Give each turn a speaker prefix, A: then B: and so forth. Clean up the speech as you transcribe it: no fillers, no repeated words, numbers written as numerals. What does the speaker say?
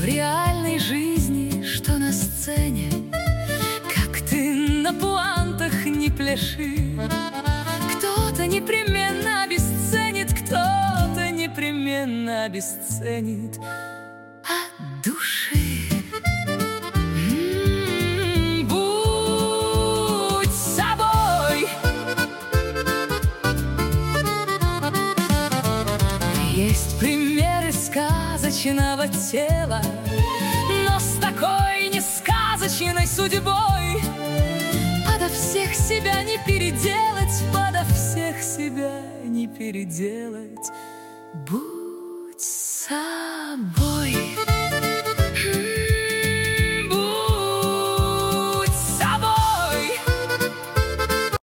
A: в реальной жизни, что на сцене, как ты на пуантах не пляши. Кто-то непременно обесценит, кто-то непременно обесценит от души. Будь собой. Есть примеры сказочного тела, но с такой несказочной судьбой. Подо всех себя не переделать, подо всех себя не переделать.